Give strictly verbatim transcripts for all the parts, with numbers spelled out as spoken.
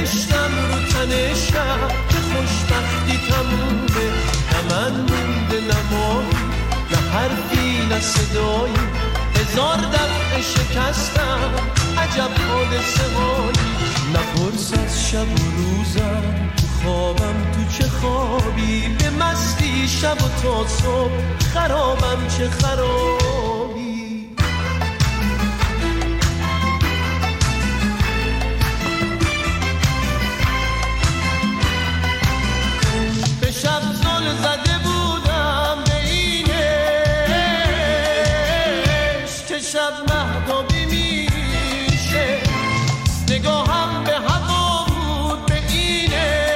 نوشتم رو تن شب که خوشبختی تمومه، نه من مونده نمایی نه حرفی نه صدایی، هزار دفعه شکستم عجب حادثه هایی. نپرس از شب و روزم تو خوابم تو چه خوابی، به مستی شب و تا صبح خرابم چه خرابی. به شب زل زده بودم به این عشق که شب مهتابی میشه، نگاهم به هوا بود به این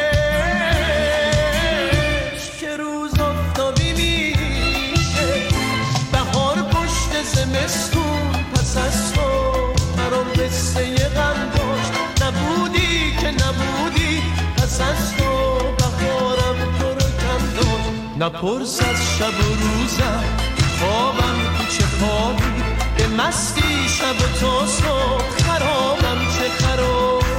عشق که روز آفتابی میشه. بهار پشت زمستون پس از تو برام قصه غم داشت، نبودی که نبودی پس از تو بهارم تو رو کم داشت. نپرس از شب و روزم خوابم تو چه خوابی، به مستی شب و تا صبح خرابم چه خرابی.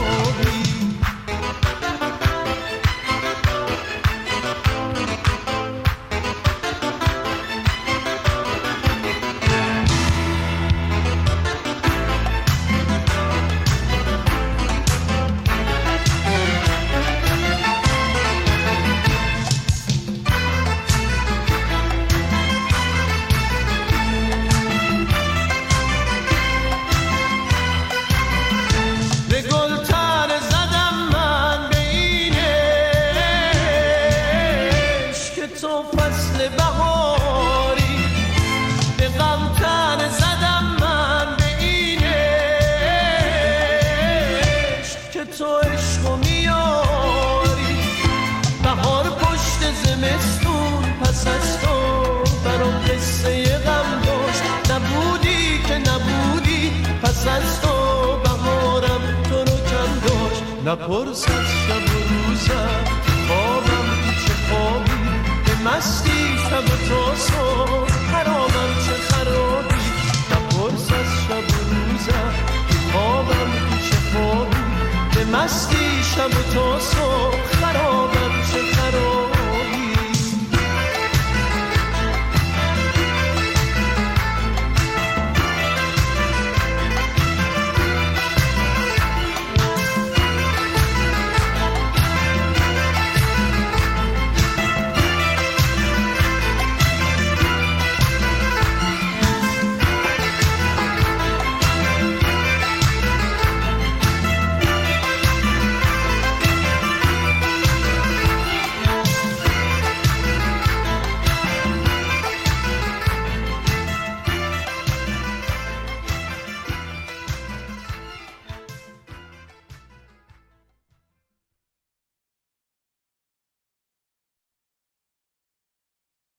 نپرس از شب و روزم خوابم تو چه خوابی، به مستی شب و تا صبح خرابم چه خرابی. نپرس از شب و روزم خوابم تو چه خوابی، به مستی شب و تا صبح